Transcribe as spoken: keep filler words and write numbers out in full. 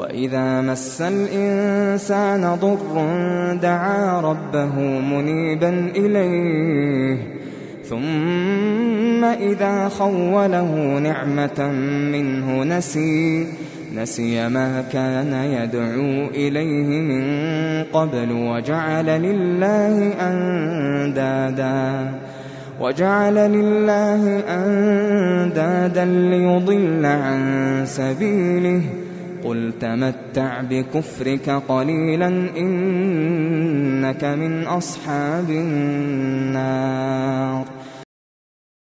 وإذا مس الإنسان ضر دعا ربه منيبا إليه ثم إذا خوله نعمة منه نسي نسي ما كان يدعو إليه من قبل وجعل لله أندادا وجعل لله أندادا ليضل عن سبيله قل تمتع بكفرك قليلا إنك من أصحاب النار